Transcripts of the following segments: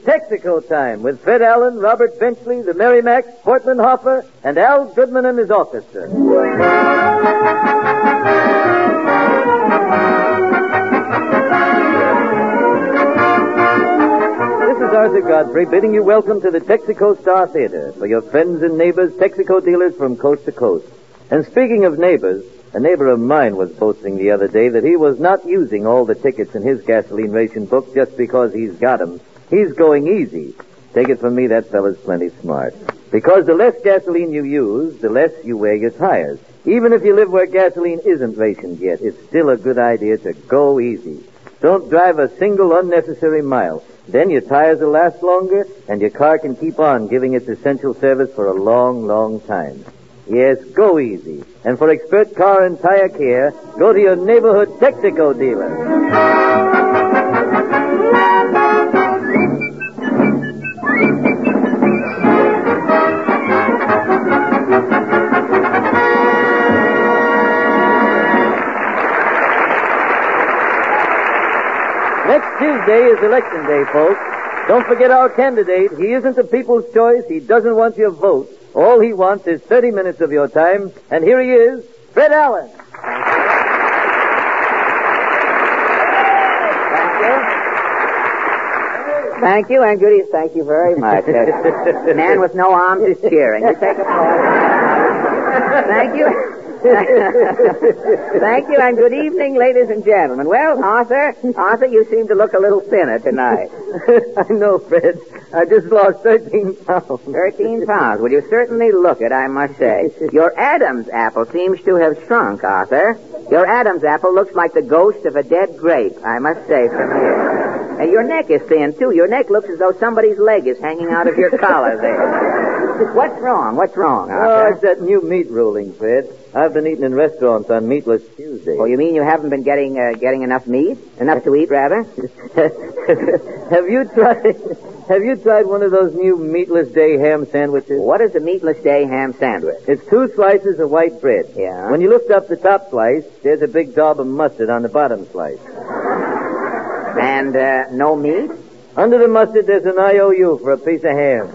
Texaco Time with Fred Allen, Robert Benchley, the Merrimacs, Portland Hopper, and Al Goodman and his orchestra. This is Arthur Godfrey bidding you welcome to the Texaco Star Theater for your friends and neighbors, Texaco dealers from coast to coast. And speaking of neighbors, a neighbor of mine was boasting the other day that he was not using all the tickets in his gasoline ration book just because he's got 'em. He's going easy. Take it from me, that fella's plenty smart. Because the less gasoline you use, the less you wear your tires. Even if you live where gasoline isn't rationed yet, it's still a good idea to go easy. Don't drive a single unnecessary mile. Then your tires will last longer, and your car can keep on giving its essential service for a long, long time. Yes, go easy. And for expert car and tire care, go to your neighborhood Texaco dealer. Next Tuesday is election day, folks. Don't forget our candidate. He isn't the people's choice. He doesn't want your vote. All he wants is 30 minutes of your time. And here he is, Fred Allen. Thank you, and Goody, thank you very much. Man with no arms is cheering. You take a pause. Thank you. Thank you, and good evening, ladies and gentlemen. Well, Arthur, you seem to look a little thinner tonight. I know, Fred. I just lost 13 pounds. 13 pounds. Well, you certainly look it, I must say. Your Adam's apple seems to have shrunk, Arthur. Your Adam's apple looks like the ghost of a dead grape, I must say, from here. And your neck is thin, too. Your neck looks as though somebody's leg is hanging out of your collar there. What's wrong, Arthur? Oh, it's that new meat ruling, Fred. I've been eating in restaurants on Meatless Tuesday. Oh, you mean you haven't been getting enough meat? Enough to eat, rather? Have you tried one of those new Meatless Day ham sandwiches? What is a Meatless Day ham sandwich? It's 2 slices of white bread. Yeah. When you lift up the top slice, there's a big daub of mustard on the bottom slice. And no meat? Under the mustard, there's an IOU for a piece of ham.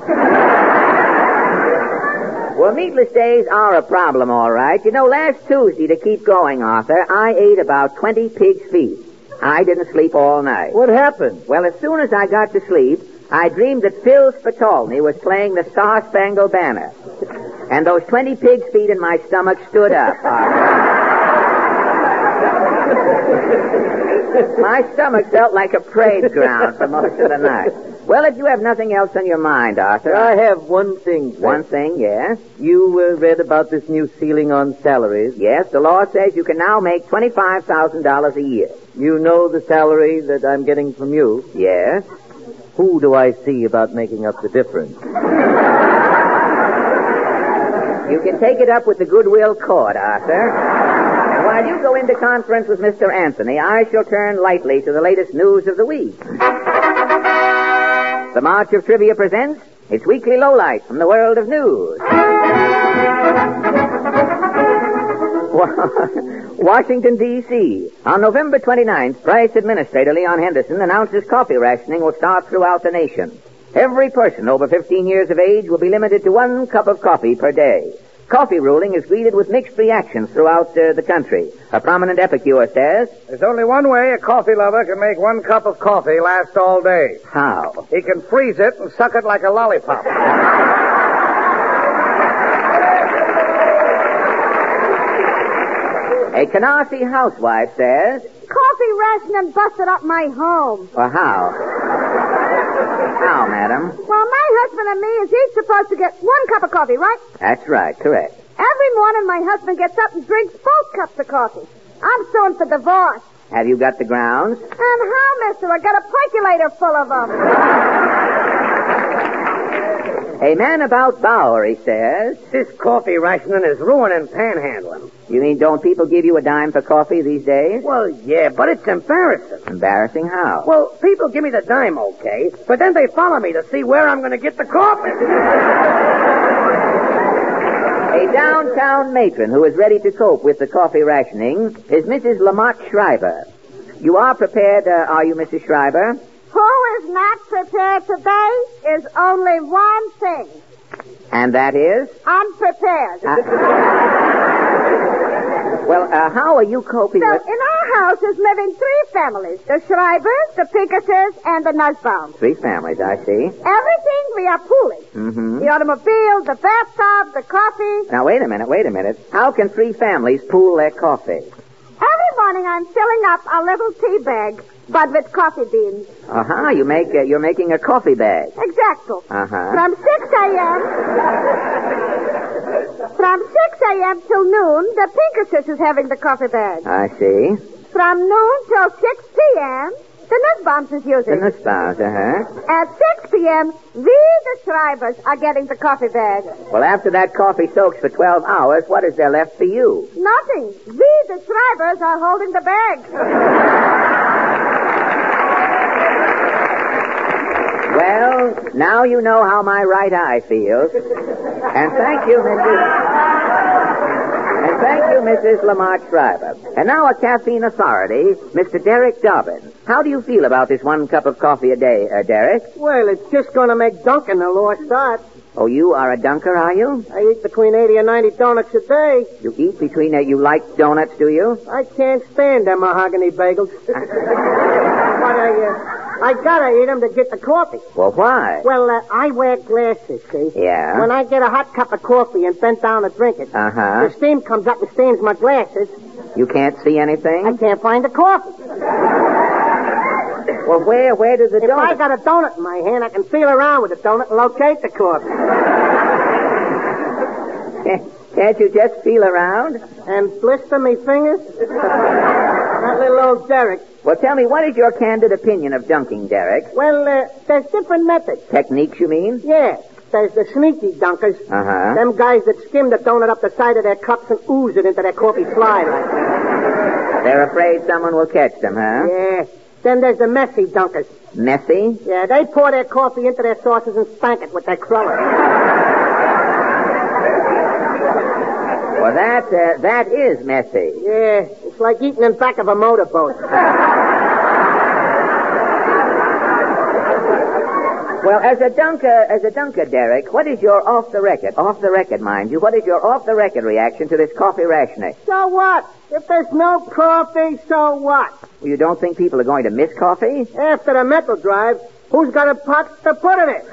Well, meatless days are a problem, all right. You know, last Tuesday, to keep going, Arthur, I ate about 20 pig's feet. I didn't sleep all night. What happened? Well, as soon as I got to sleep, I dreamed that Phil Spitolny was playing the Star-Spangled Banner. And those 20 pig's feet in my stomach stood up, Arthur. My stomach felt like a parade ground for most of the night. Well, if you have nothing else on your mind, Arthur. I have one thing, Fred. One thing, yes? You read about this new ceiling on salaries? Yes, the law says you can now make $25,000 a year. You know the salary that I'm getting from you? Yes. Who do I see about making up the difference? You can take it up with the Goodwill Court, Arthur. While you go into conference with Mr. Anthony, I shall turn lightly to the latest news of the week. The March of Trivia presents its weekly lowlight from the world of news. Washington, D.C. On November 29th, Price Administrator Leon Henderson announces coffee rationing will start throughout the nation. Every person over 15 years of age will be limited to 1 cup of coffee per day. Coffee ruling is greeted with mixed reactions throughout the country. A prominent epicure says, "There's only one way a coffee lover can make 1 cup of coffee last all day. How? He can freeze it and suck it like a lollipop." A Canarsie housewife says, "Coffee rationing busted up my home." Well, how? How, madam? Well, my husband and me is each supposed to get 1 cup of coffee, right? That's right, correct. Every morning my husband gets up and drinks both cups of coffee. I'm suing for divorce. Have you got the grounds? And how, mister? I got a percolator full of them. A man about Bowery says, "This coffee rationing is ruining panhandling." You mean don't people give you a dime for coffee these days? Well, yeah, but it's embarrassing. Embarrassing how? Well, people give me the dime, okay, but then they follow me to see where I'm going to get the coffee. A downtown matron who is ready to cope with the coffee rationing is Mrs. Lamont Schreiber. You are prepared, are you, Mrs. Schreiber? Who is is not prepared today is only one thing. And that is? Unprepared. Well, how are you coping So, with... in our house is living 3 families. The Schreibers, the Pinkertons, and the Nussbaums. 3 families, I see. Everything we are pooling. Mm-hmm. The automobile, the bathtub, the coffee. Now, wait a minute. How can 3 families pool their coffee? Every morning I'm filling up a little tea bag, but with coffee beans. Uh-huh, you're making a coffee bag. Exactly. Uh-huh. From 6 a.m. till noon, the Pinkertons is having the coffee bag. I see. From noon till 6 p.m., the Nussbaums is using. The Nussbaums, uh-huh. At 6 p.m., we, the Schreibers, are getting the coffee bag. Well, after that coffee soaks for 12 hours, what is there left for you? Nothing. We, the Schreibers, are holding the bag. Well, now you know how my right eye feels. And thank you, Mrs. Lamont Schreiber. And now a caffeine authority, Mr. Derek Dobbins. How do you feel about this 1 cup of coffee a day, Derek? Well, it's just going to make dunking a lost art. Oh, you are a dunker, are you? I eat between 80 and 90 donuts a day. You eat between you like donuts, do you? I can't stand them mahogany bagels. But I gotta eat them to get the coffee. Well, why? Well, I wear glasses, see? Yeah. When I get a hot cup of coffee and bend down to drink it, Uh-huh. the steam comes up and stains my glasses. You can't see anything? I can't find the coffee. Well, where does the If donut... I got a donut in my hand, I can feel around with the donut and locate the coffee. Can't you just feel around? And blister me fingers? That little old Derek. Well, tell me, what is your candid opinion of dunking, Derek? Well, there's different methods. Techniques, you mean? Yeah. There's the sneaky dunkers. Uh-huh. Them guys that skim the donut up the side of their cups and ooze it into their coffee fly like that. They're afraid someone will catch them, huh? Yeah. Then there's the messy dunkers. Messy? Yeah, they pour their coffee into their saucers and spank it with their cruller. Well, that is messy. Yeah, it's like eating in back of a motorboat. Well, as a dunker, Derek, what is your off the record, mind you, what is your off the record reaction to this coffee rationing? So what? If there's no coffee, so what? Well, you don't think people are going to miss coffee? After the mental drive, who's got a pot to put in it?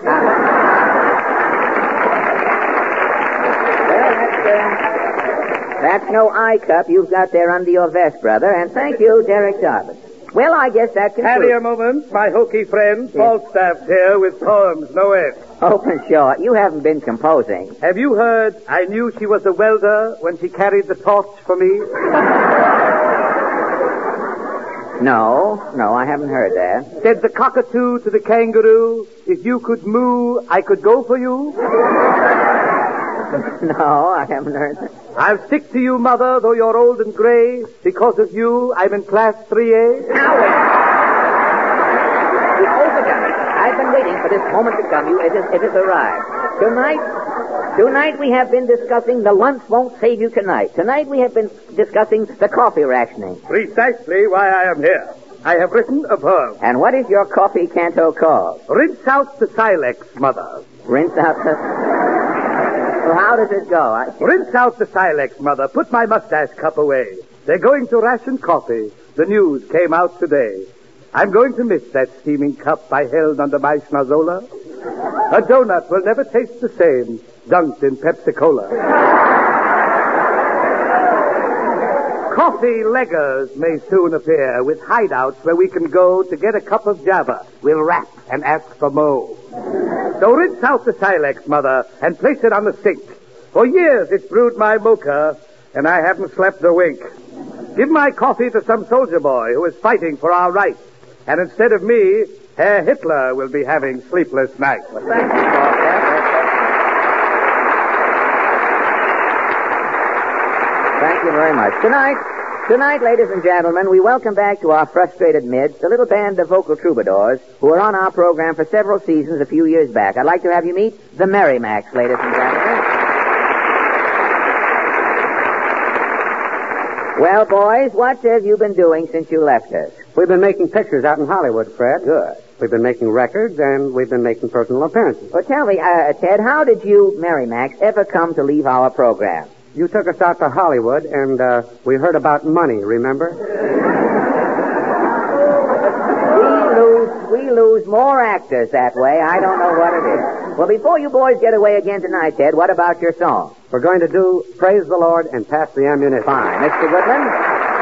That's no eye cup you've got there under your vest, brother. And thank you, Derek Dobbins. Well, I guess that concludes... Harry, a moment. My hokey friend, Falstaff's here with poems, no end. Open short. You haven't been composing. Have you heard, I knew she was a welder when she carried the torch for me? No, I haven't heard that. Said the cockatoo to the kangaroo, if you could moo, I could go for you? No, I haven't heard that. I'll stick to you, mother, though you're old and gray. Because of you, I'm in class 3A. Now, wait. You've overdone it. I've been waiting for this moment to come. It has arrived. Tonight we have been discussing the lunch won't save you tonight. Tonight we have been discussing the coffee rationing. Precisely why I am here. I have written a poem. And what is your coffee canto called? Rinse out the silex, mother. Rinse out the... Well, how does it go? Rinse out the silex, mother. Put my mustache cup away. They're going to ration coffee. The news came out today. I'm going to miss that steaming cup I held under my schnozola. A donut will never taste the same, dunked in Pepsi-Cola. Coffee leggers may soon appear with hideouts where we can go to get a cup of Java. We'll rap and ask for mo. So rinse out the silex, mother, and place it on the sink. For years it's brewed my mocha, and I haven't slept a wink. Give my coffee to some soldier boy who is fighting for our rights. And instead of me, Herr Hitler will be having sleepless nights. Well, thank you, Falstaff. Thank you very much. Tonight, ladies and gentlemen, we welcome back to our frustrated midst a little band of vocal troubadours who were on our program for several seasons a few years back. I'd like to have you meet the Merrimacs, ladies and gentlemen. Well, boys, what have you been doing since you left us? We've been making pictures out in Hollywood, Fred. Good. We've been making records, and we've been making personal appearances. Well, tell me, Ted, how did you, Mary Max, ever come to leave our program? You took us out to Hollywood, and we heard about money, remember? We lose more actors that way. I don't know what it is. Well, before you boys get away again tonight, Ted, what about your song? We're going to do Praise the Lord and Pass the Ammunition. Fine. Mr. Goodman?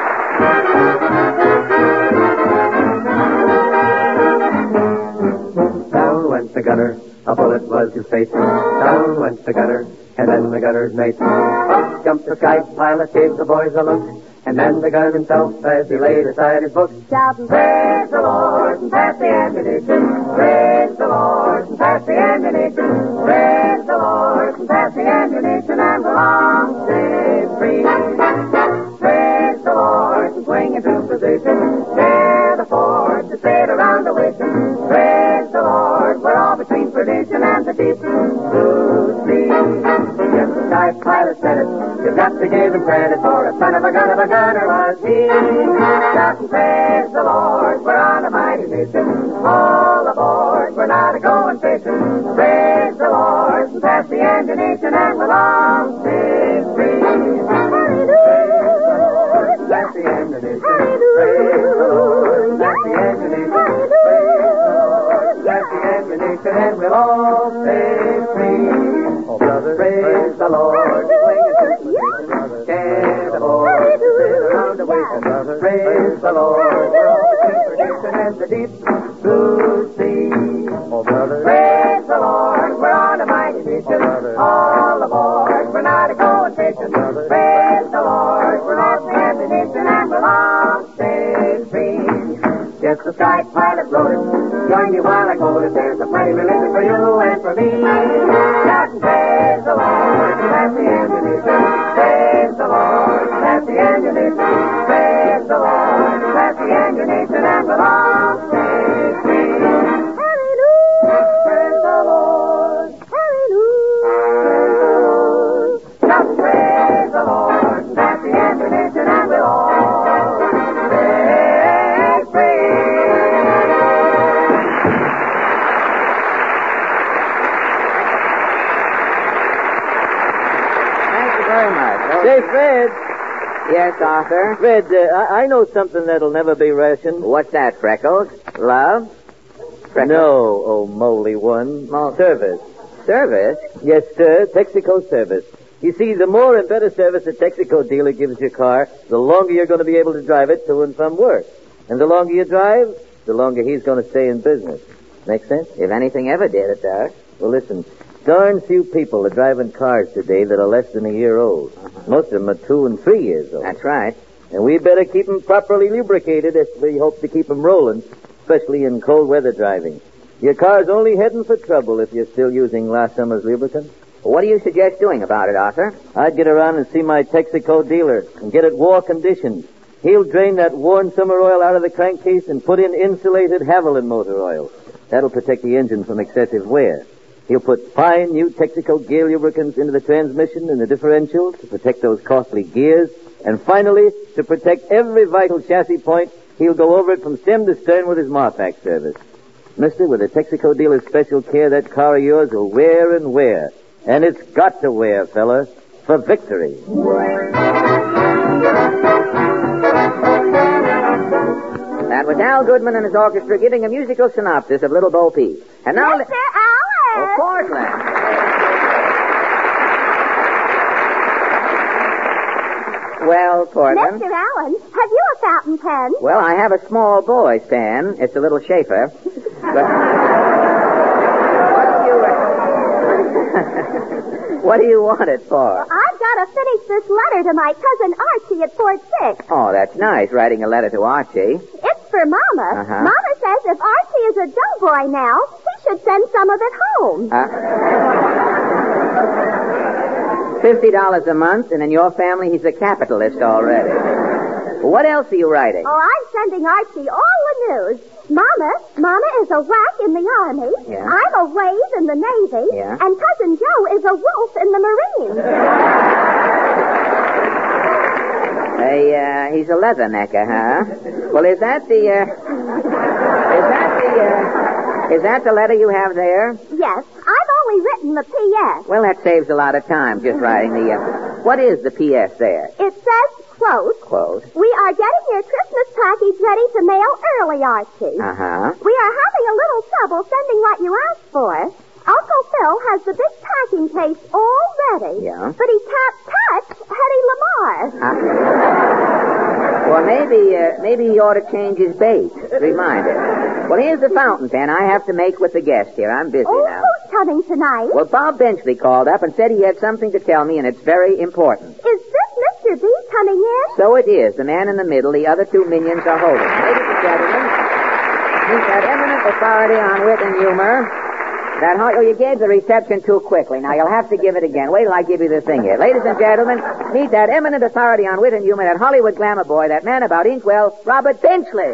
Down went the gunner, a bullet was his face. Down went the gunner, and then the gunner's mate. Up jumped the sky pilot, gave the boys a look, and then the gunner himself as he laid aside his book. Shouting, Praise the Lord and pass the ammunition. Praise the Lord and pass the ammunition. Praise the Lord and pass the ammunition, and we'll all stay free. Praise the Lord and swing into position. Tear the fort to sail around the wishing. Praise the Lord, we're all between perdition and the deep blue sea. Yes, the sky pilot said it. You've got to give him credit for a son of a gunner was he. Shout and praise the Lord, we're on a mighty mission. All aboard, we're not a-going fishing. Praise the Lord and pass the ammunition, and we'll all stay free. Pass the ammunition. Praise the Lord, pass the ammunition. Praise the Lord, pass the ammunition, and we'll all stay free. Oh, brother, praise the Lord. Stand aboard, sail around the wishing. Praise the Lord, we're all between perdition and the deep blue sea. Oh, brother, praise the Lord, we're on a mighty mission. All aboard, we're not a-going fishing. Praise the Lord, we're all the ammunition, and we'll all stay free. Yes, the sky pilot wrote it. Join me while I quote it. There's a mighty religion for you and for me. Shout and praise the Lord, pass the ammunition. Praise the Lord, pass the ammunition. Praise the Lord, pass the ammunition, and we'll all stay free. Hallelujah! Praise the Lord. Hallelujah! Praise the Lord. Shout and praise the Lord, pass the ammunition, and we'll all stay free. Very much. Say, Fred. Yes, Arthur? Fred, I know something that'll never be rationed. What's that, Freckles? Love? Freckles? No, oh moly one. Service. Service? Yes, sir. Texaco service. You see, the more and better service a Texaco dealer gives your car, the longer you're going to be able to drive it to and from work. And the longer you drive, the longer he's going to stay in business. Make sense? If anything ever did, it does. Well, listen. Darn few people are driving cars today that are less than a year old. Most of them are 2 and 3 years old. That's right. And we better keep them properly lubricated if we hope to keep them rolling, especially in cold weather driving. Your car's only heading for trouble if you're still using last summer's lubricant. What do you suggest doing about it, Arthur? I'd get around and see my Texaco dealer and get it war conditioned. He'll drain that worn summer oil out of the crankcase and put in insulated Haviland motor oil. That'll protect the engine from excessive wear. He'll put fine new Texaco gear lubricants into the transmission and the differential to protect those costly gears. And finally, to protect every vital chassis point, he'll go over it from stem to stern with his Marpac service. Mister, with a Texaco dealer's special care, that car of yours will wear and wear. And it's got to wear, fella, for victory. That was Al Goodman and his orchestra giving a musical synopsis of Little Bo Peep. And now... Mr. Allen! Of course, Len. Well, Portland. Mr. Allen, have you a fountain pen? Well, I have a small boy, Stan. It's a little Schaefer. But... What do you want it for? I've got to finish this letter to my cousin Archie at Fort Sick. Oh, that's nice, writing a letter to Archie. It's for Mama. Uh-huh. Mama says if Archie is a doughboy now, he should send some of it home. $50 a month, and in your family, he's a capitalist already. What else are you writing? Oh, I'm sending Archie all the news. Mama is a whack in the Army. Yeah. I'm a wave in the Navy. Yeah. And Cousin Joe is a wolf in the Marines. He's a leathernecker, huh? Well, is that the Is that the letter you have there? Yes, I've only written the P.S. Well, that saves a lot of time, just writing the... What is the P.S. there? It says, quote, "We are getting your Christmas package ready to mail early, Archie. Uh-huh. We are having a little trouble sending what you asked for. Uncle Phil has the big packing case all ready. Yeah. But he can't touch Hedy Lamarr. Well, maybe he ought to change his bait. Remind him. Well, here's the fountain pen I have to make with the guest here. I'm busy now. Who's coming tonight? Well, Bob Benchley called up and said he had something to tell me, and it's very important. Is this Mr. B coming in? So it is. The man in the middle, the other two minions are holding. Ladies and gentlemen, meet that eminent authority on wit and humor. You gave the reception too quickly. Now, you'll have to give it again. Wait till I give you the thing here. Ladies and gentlemen, meet that eminent authority on wit and humor, that Hollywood glamour boy, that man about Inkwell, Robert Benchley.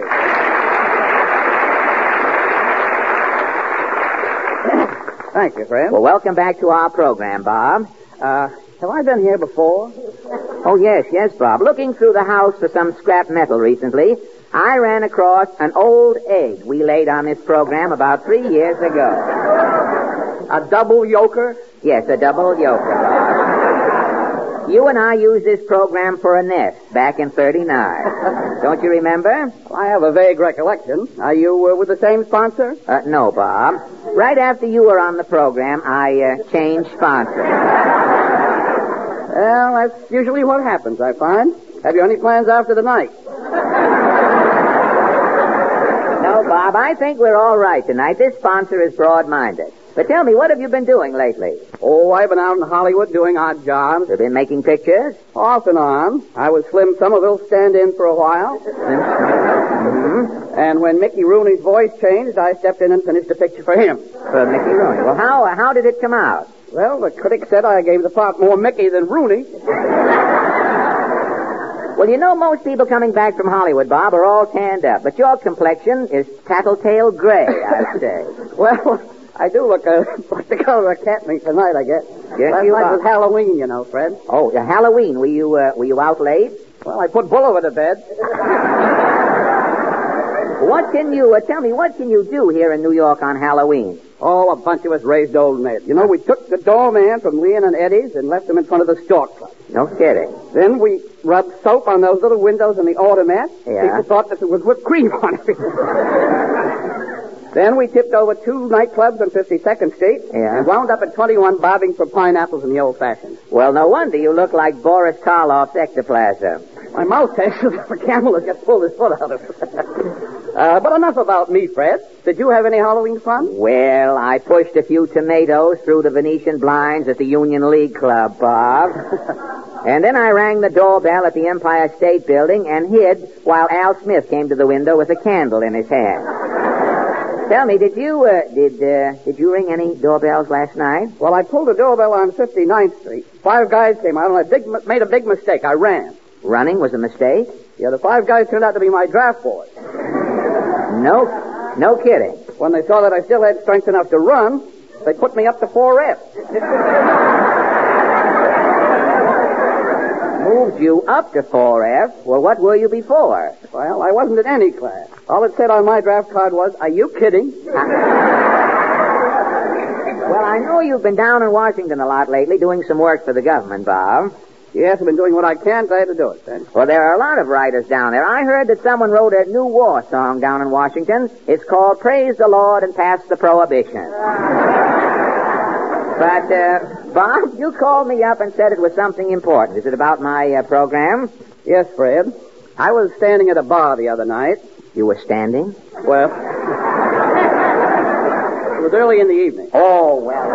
Thank you, Fred. Well, welcome back to our program, Bob. Have I been here before? Oh, yes, Bob. Looking through the house for some scrap metal recently, I ran across an old egg we laid on this program about 3 years ago. A double yoker? Yes, a double yoker, Bob. You and I used this program for a nest back in 39. Don't you remember? I have a vague recollection. Are you with the same sponsor? No, Bob. Right after you were on the program, I changed sponsors. Well, that's usually what happens, I find. Have you any plans after the night? No, Bob, I think we're all right tonight. This sponsor is broad-minded. But tell me, what have you been doing lately? Oh, I've been out in Hollywood doing odd jobs. You've been making pictures? Off and on. I was Slim Somerville's stand-in for a while. Mm-hmm. And when Mickey Rooney's voice changed, I stepped in and finished a picture for him. For Mickey Rooney. Well, how did it come out? Well, the critic said I gave the part more Mickey than Rooney. Well, you know, most people coming back from Hollywood, Bob, are all tanned up. But your complexion is tattletale gray, I'd say. Well, I do look like the color of cat meat tonight, I guess. Yes, Last you night are. was Halloween, you know, Fred. Oh, Halloween. Were you out late? Well, I put Bull over to bed. What can you do here in New York on Halloween? Oh, a bunch of us raised old men. You know, we took the doorman from Leon and Eddie's and left him in front of the Stork Club. No kidding. Then we rubbed soap on those little windows in the automat. Yeah. People thought that there was whipped cream on it. Then we tipped over 2 nightclubs on 52nd Street. Yeah. And wound up at 21 bobbing for pineapples in the old-fashioned. Well, no wonder you look like Boris Karloff's ectoplasm. My mouth tastes as if a camel has just pulled his foot out of it. But enough about me, Fred. Did you have any Halloween fun? Well, I pushed a few tomatoes through the Venetian blinds at the Union League Club, Bob. And then I rang the doorbell at the Empire State Building and hid while Al Smith came to the window with a candle in his hand. Tell me, did you ring any doorbells last night? Well, I pulled a doorbell on 59th Street. 5 guys came out, and I made a big mistake. I ran. Running was a mistake? Yeah, the 5 guys turned out to be my draft boys. No kidding. When they saw that I still had strength enough to run, they put me up to 4F. Moved you up to 4F? Well, what were you before? Well, I wasn't in any class. All it said on my draft card was, "Are you kidding?" Well, I know you've been down in Washington a lot lately doing some work for the government, Bob. Yes, I've been doing what I can. Glad to do it, then. Well, there are a lot of writers down there. I heard that someone wrote a new war song down in Washington. It's called Praise the Lord and Pass the Prohibition. But, Bob, you called me up and said it was something important. Is it about my program? Yes, Fred. I was standing at a bar the other night. You were standing? Well, it was early in the evening. Oh, well.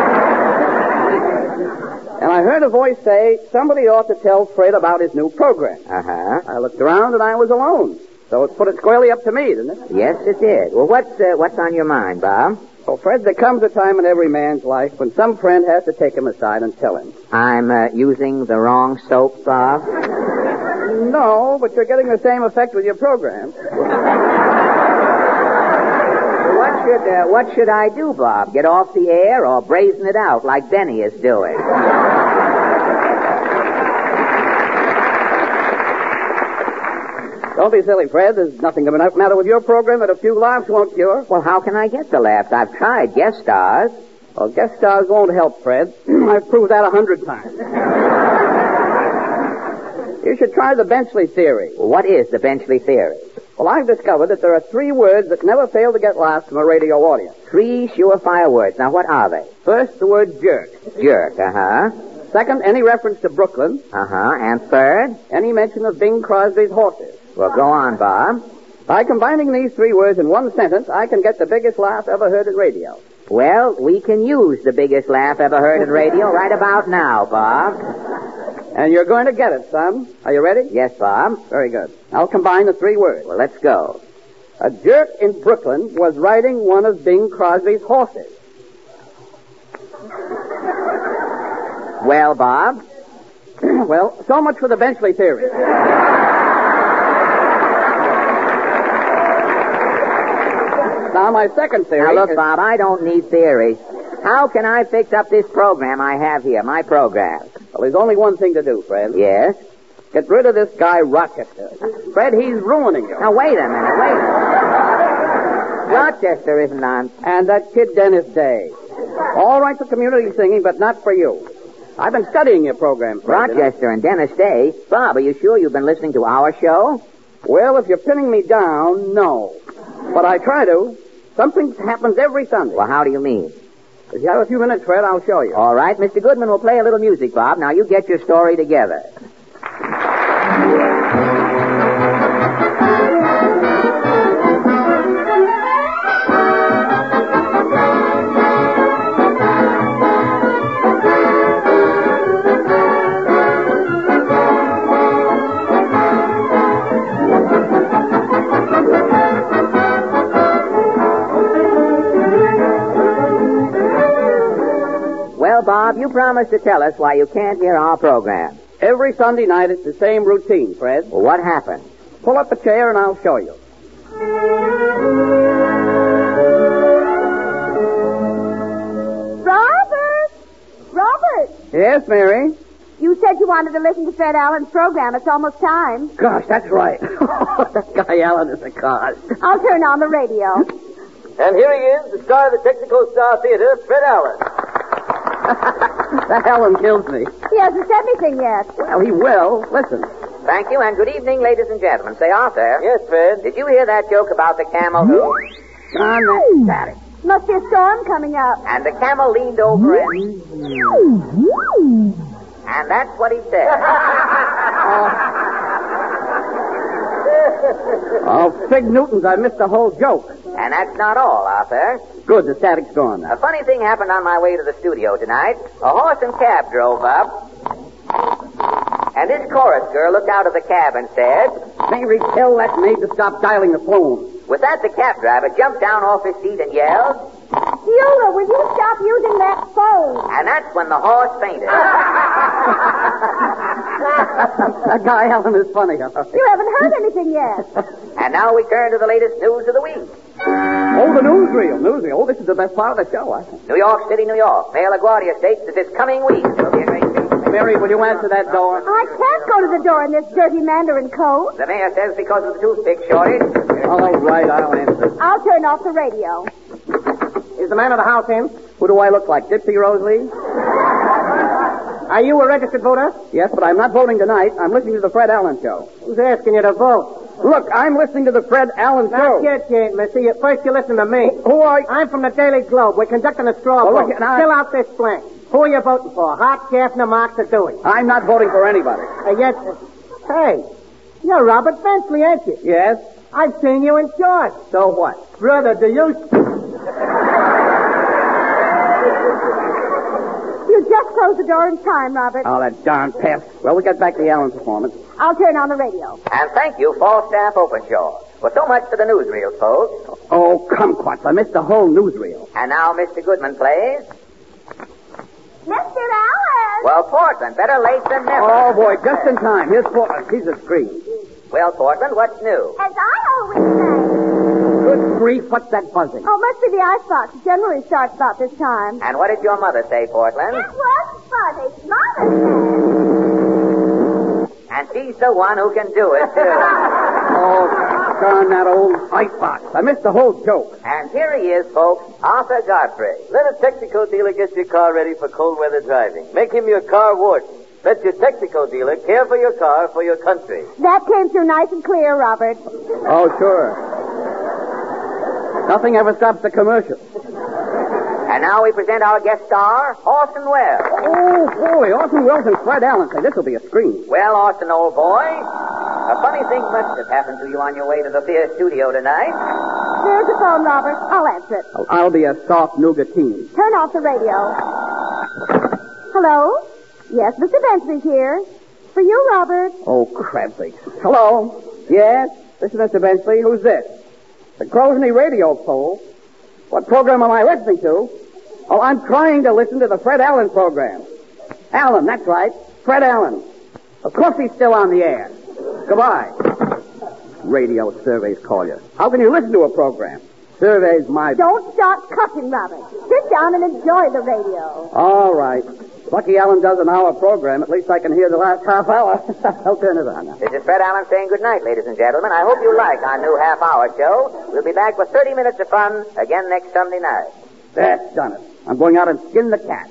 And I heard a voice say, somebody ought to tell Fred about his new program. Uh-huh. I looked around and I was alone. So it put it squarely up to me, didn't it? Yes, it did. Well, what's on your mind, Bob? Well, Fred, there comes a time in every man's life when some friend has to take him aside and tell him. I'm using the wrong soap, Bob? No, but you're getting the same effect with your program. What should I do, Bob? Get off the air or brazen it out like Benny is doing? Don't be silly, Fred. There's nothing the matter with your program that a few laughs won't cure. Well, how can I get the laughs? I've tried guest stars. Well, guest stars won't help, Fred. I've proved that 100 times. You should try the Benchley theory. What is the Benchley theory? Well, I've discovered that there are 3 words that never fail to get laughs from a radio audience. 3 surefire words. Now, what are they? First, the word jerk. Jerk, uh-huh. Second, any reference to Brooklyn. Uh-huh. And third? Any mention of Bing Crosby's horses. Well, go on, Bob. By combining these 3 words in one sentence, I can get the biggest laugh ever heard at radio. Well, we can use the biggest laugh ever heard at radio right about now, Bob. And you're going to get it, son. Are you ready? Yes, Bob. Very good. I'll combine the 3 words. Well, let's go. A jerk in Brooklyn was riding one of Bing Crosby's horses. Well, Bob? Well, so much for the Benchley theory. Now, my second theory... Now, look, Bob, I don't need theories. How can I fix up this program I have here, my program? Well, there's only one thing to do, Fred. Yes? Get rid of this guy, Rochester. Fred, he's ruining you. Now, wait a minute. Rochester isn't on. And that kid Dennis Day. All right for community singing, but not for you. I've been studying your program, Fred. Rochester and Dennis Day? Bob, are you sure you've been listening to our show? Well, if you're pinning me down, no. But I try to. Something happens every Sunday. Well, how do you mean? If you have a few minutes, Fred, I'll show you. All right. Mr. Goodman will play a little music, Bob. Now, you get your story together. Well, Bob, you promised to tell us why you can't hear our program. Every Sunday night, it's the same routine, Fred. Well, what happened? Pull up a chair and I'll show you. Robert! Yes, Mary? You said you wanted to listen to Fred Allen's program. It's almost time. Gosh, that's right. That guy Allen is a cause. I'll turn on the radio. And here he is, the star of the Texaco Star Theater, Fred Allen. That Allen kills me. He hasn't said anything yet. Well, he will. Listen. Thank you, and good evening, ladies and gentlemen. Say, Arthur. Yes, Fred. Did you hear that joke about the camel who... John, that's static. Must be a storm coming up. And the camel leaned over and... And that's what he said. Oh, Fig Newtons, I missed the whole joke. And that's not all, Arthur. Good, the static's gone now. A funny thing happened on my way to the studio tonight. A horse and cab drove up. And this chorus girl looked out of the cab and said... Mary, tell that maid to stop dialing the phone. With that, the cab driver jumped down off his seat and yelled... Beulah, will you stop using that phone? And that's when the horse fainted. That guy Allen is funny, huh? You haven't heard anything yet. And now we turn to the latest news of the week. Oh, the newsreel. Oh, this is the best part of the show, I think. New York City, New York. Mayor LaGuardia states that this coming week there will be a great case. Mary, will you answer that door? I can't go to the door in this dirty mandarin coat. The mayor says because of the toothpick shortage. All right, I'll answer. I'll turn off the radio. Is the man of the house in? Who do I look like, Dipsy Rosalie? Are you a registered voter? Yes, but I'm not voting tonight. I'm listening to the Fred Allen Show. Who's asking you to vote? Look, I'm listening to the Fred Allen Show. Not yet, you ain't, missy. First you listen to me. Who are you? I'm from the Daily Globe. We're conducting a straw Well, vote. look, now- Fill out this blank. Who are you voting for? Hart, Gaffner, Marks, or Dewey? I'm not voting for anybody. Yes. Hey, you're Robert Benchley, ain't you? Yes? I've seen you in shorts. So what? Brother, do you... You just closed the door in time, Robert. Oh, that darn pest. Well, we'll get back to the Allen performance. I'll turn on the radio. And thank you, Falstaff Openshaw. Well, so much for the newsreel, folks. Oh, kumquats. I missed the whole newsreel. And now Mr. Goodman plays... Mr. Allen! Well, Portland, better late than never. Oh, boy, just in time. Here's Portland. He's a scream. Well, Portland, what's new? As I always say. Good grief, what's that buzzing? Oh, it must be the icebox. It generally starts about this time. And what did your mother say, Portland? It was funny. Mother said. And she's the one who can do it, too. Oh, Darn that old icebox. I missed the whole joke. And here he is, folks, Arthur Godfrey. Let a Texaco dealer get your car ready for cold weather driving. Make him your car warden. Let your Texaco dealer care for your car for your country. That came through nice and clear, Robert. Oh, sure. Nothing ever stops the commercial. And now we present our guest star, Orson Welles. Oh, boy, Orson Welles and Fred Allen. Say, this will be a scream. Well, Orson, old boy, a funny thing must have happened to you on your way to the theater studio tonight. There's the phone, Robert. I'll answer it. I'll be a soft nougatine. Turn off the radio. Hello? Yes, Mr. Bensley's here. For you, Robert. Oh, crab sakes. Hello? Yes? This is Mr. Bensley. Who's this? The Crosney radio pole. What program am I listening to? Oh, I'm trying to listen to the Fred Allen program. Allen, that's right. Fred Allen. Of course he's still on the air. Goodbye. Radio surveys call you. How can you listen to a program? Surveys my... Don't start cussing, Robert. Sit down and enjoy the radio. All right. Lucky Allen does an hour program. At least I can hear the last half hour. I'll turn it on now. This is Fred Allen saying good night, ladies and gentlemen. I hope you like our new half-hour show. We'll be back with 30 minutes of fun again next Sunday night. That's done it. I'm going out and skin the cat.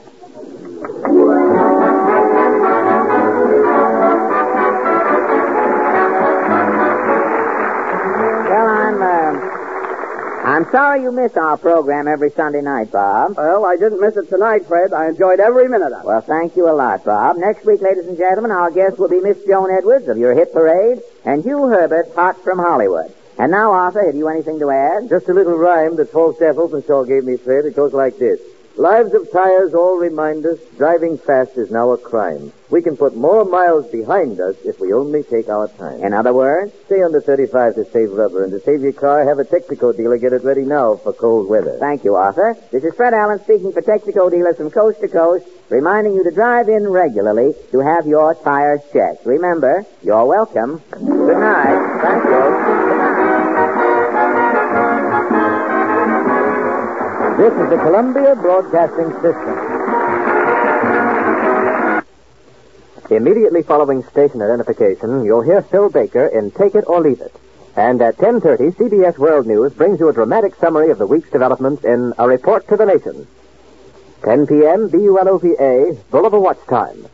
Well, I'm sorry you miss our program every Sunday night, Bob. Well, I didn't miss it tonight, Fred. I enjoyed every minute of it. Well, thank you a lot, Bob. Next week, ladies and gentlemen, our guest will be Miss Joan Edwards of your hit parade and Hugh Herbert, hot from Hollywood. And now, Arthur, have you anything to add? Just a little rhyme that Falstaff Openshaw gave me, Fred. It goes like this. Lives of tires all remind us driving fast is now a crime. We can put more miles behind us if we only take our time. In other words? Stay under 35 to save rubber, and to save your car, have a Texaco dealer get it ready now for cold weather. Thank you, Arthur. This is Fred Allen speaking for Texaco dealers from coast to coast, reminding you to drive in regularly to have your tires checked. Remember, you're welcome. Good night. Thank you. This is the Columbia Broadcasting System. Immediately following station identification, you'll hear Phil Baker in Take It or Leave It. And at 10:30, CBS World News brings you a dramatic summary of the week's developments in A Report to the Nation. 10 p.m., BULOVA, Bull of a Watch Time.